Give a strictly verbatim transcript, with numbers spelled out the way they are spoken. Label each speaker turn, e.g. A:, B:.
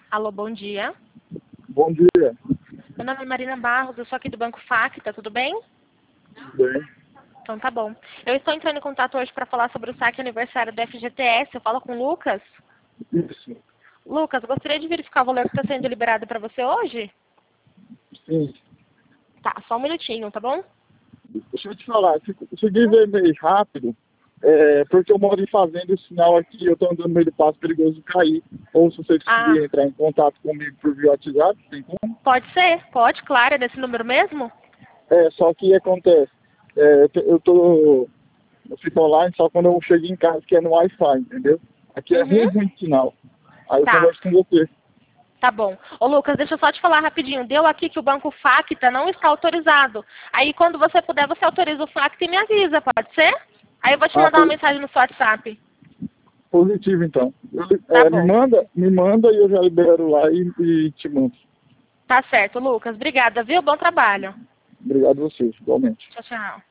A: Alô, bom dia.
B: Bom dia.
A: Meu nome é Marina Barros, eu sou aqui do Banco Facta, tudo bem?
B: Tudo bem?
A: Então tá bom. Eu estou entrando em contato hoje para falar sobre o saque aniversário do F G T S. Eu falo com o Lucas.
B: Isso.
A: Lucas, gostaria de verificar o valor que está sendo liberado para você hoje?
B: Sim.
A: Tá, só um minutinho, tá bom?
B: Deixa eu te falar, se conseguir ver meio rápido, é, porque eu moro em fazenda, o sinal aqui, eu tô andando no meio do passo perigoso de cair. Ou se você
A: Ah,
B: conseguir entrar em contato comigo por via WhatsApp, tem como?
A: pode ser, pode, claro, é desse número mesmo?
B: É, só que acontece, é, eu tô, eu fico online só quando eu chego em casa, que é no Wi-Fi, entendeu? Aqui é ruim,
A: Uhum.
B: ruim de sinal. Aí eu
A: Tá,
B: converso com você.
A: tá bom. Ô Lucas, deixa eu só te falar rapidinho. Deu aqui que o Banco Facta não está autorizado. Aí quando você puder, você autoriza o Facta e me avisa, pode ser? Aí eu vou te
B: Ah,
A: mandar uma
B: po-
A: mensagem no seu WhatsApp.
B: positivo então. Eu,
A: Tá
B: é, me
A: bom.
B: manda, me manda e eu já libero lá e, e te mando.
A: Tá certo, Lucas. Obrigada, viu? Bom trabalho.
B: Obrigado a vocês, igualmente.
A: Tchau, tchau.